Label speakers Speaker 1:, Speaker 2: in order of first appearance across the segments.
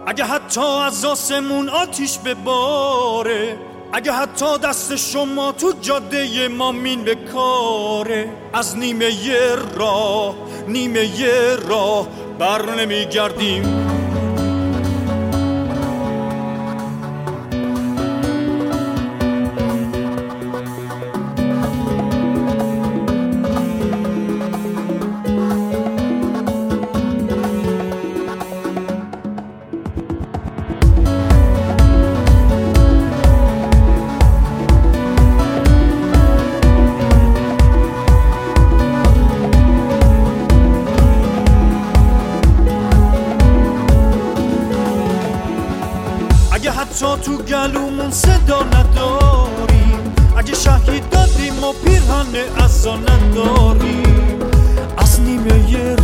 Speaker 1: اگه حتی از آسمون آتیش بباره، اگه حتی دست شما تو جاده ما مین بکاره، از نیمه راه بر نمیگردیم. اگه حتی تو گلومون صدا نداریم، اگه شهید دادیم و پیرهن عزا نداریم، از نیمه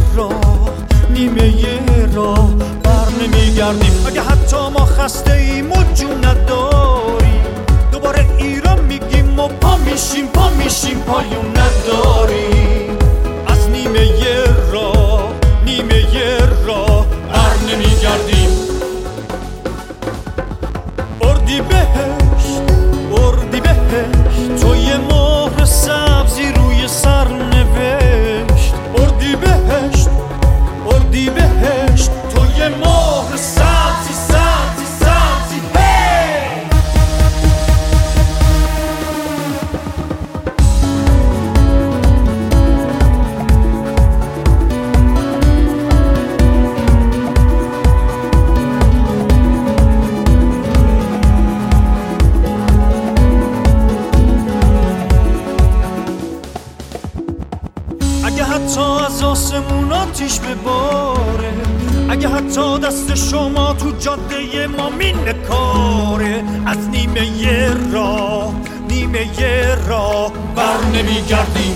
Speaker 1: راه بر نمیگردیم. اگه حتی ما خسته ایم و جون نداریم، دوباره ایران میگیم و پا میشیم پایون نداریم. از نیمه راه بر نمیگردیم. اردی بهشت تو یه مهر سبزی روی سر نوشت. اردی بهشت تو یه مهر سبزی هی. اگه حتی از آسمون آتیش بباره، اگه حتی دست شما تو جاده ما مین بکاره، از نیمه راه بر نمیگردیم.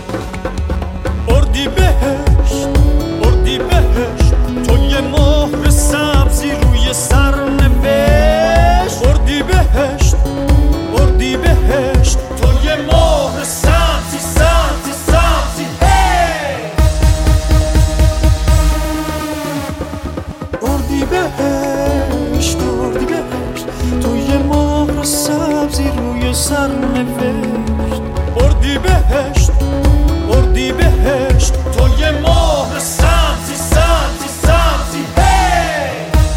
Speaker 1: اردی بهشت تو یه مهر سبزی روی سر نوشت. اردی بهشت تو یه مهر سبزی هی. اردی بهشت تو یه مهر سبزی روی سر نوشت. اردی بهشت تو یه مهر سبزی هی.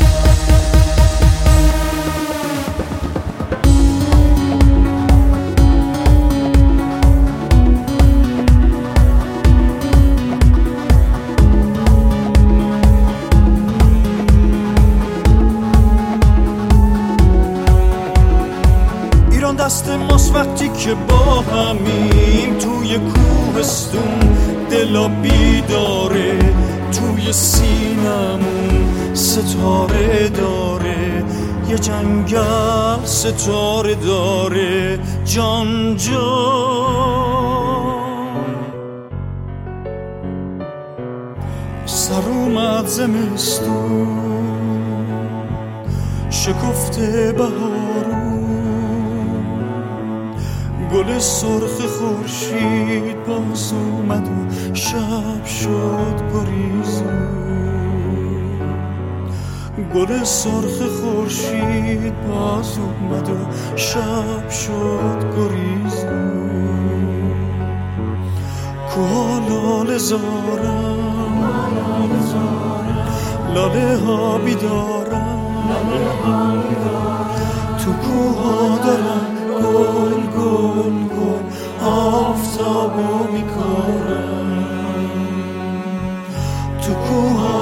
Speaker 1: ایران دست ماست وقتی که با همیم، توی کوهستون دلا بیداره، توی سینمون ستاره داره، یه جنگل ستاره داره. جان سر اومد زمستون، شکفته بهارون، گل سرخ خورشید باز اومد و شب شد گریزون. گل سرخ خورشید باز اومد و شب شد گریزون. کوها لاله زارن، لاله ها بیدارن، تو کوها دارن گل آفتابو میکارن. تو کوها